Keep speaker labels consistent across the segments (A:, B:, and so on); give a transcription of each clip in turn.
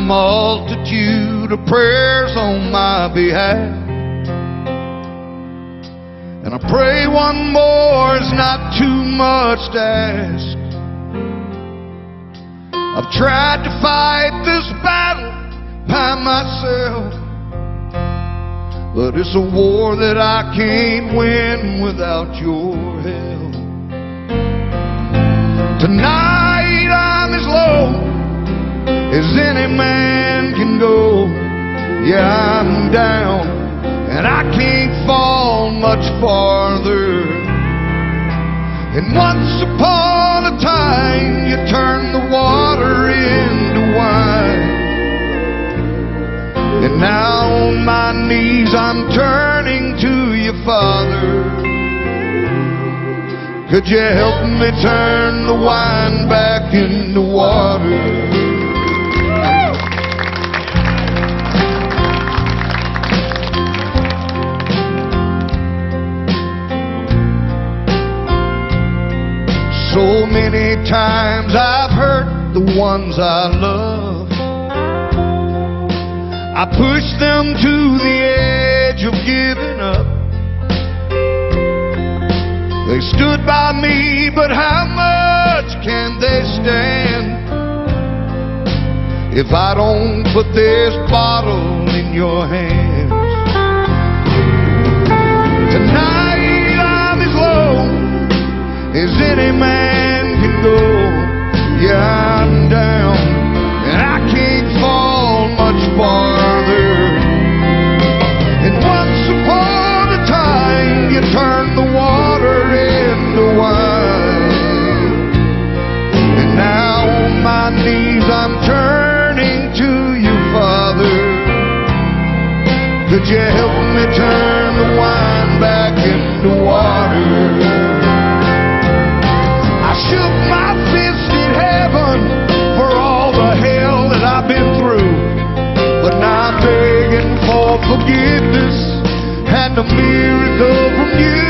A: multitude of prayers on my behalf. And I pray one more is not too much to ask. I've tried to fight this battle by myself, but it's a war that I can't win without your help. Tonight I'm as low as any man can go. Yeah, I'm down and I can't fall much farther. And once upon a time you turned the water into wine, and now on my knees I'm turning to you, Father. Could you help me turn the wine back into water? So many times I've hurt the ones I love. I pushed them to the edge of giving up. They stood by me, but how much can they stand if I don't put this bottle in your hands? Tonight I'm as low as any man can go. Yeah, I'm down and I can't fall much farther. And once upon a time you turned the water into wine, and now on my knees I'm turning to you, Father. Could you help me turn the wine back into water? I shook my fist at heaven for all the hell that I've been through, but now I'm begging for forgiveness and a miracle from you.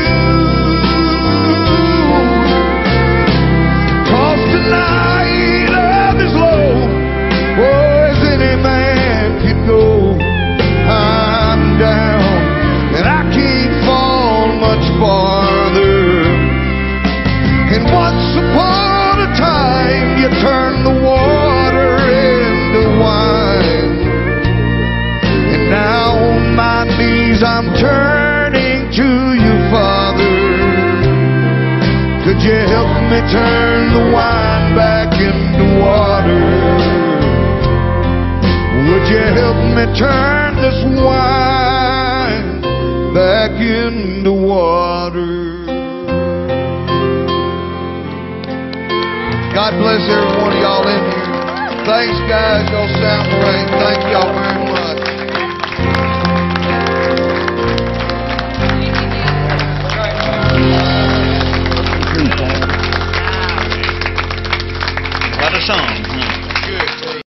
A: 'Cause tonight I'm as low, oh, as any man can go. I'm down and I can't fall much farther. And once upon a time you turned the water into wine, and now on my knees I'm turning to you, Father. Could you help me turn the wine back into water? Would you help me turn this wine back into water? God bless every one of y'all in here. Thanks, guys. Y'all sound great. Thank y'all very much.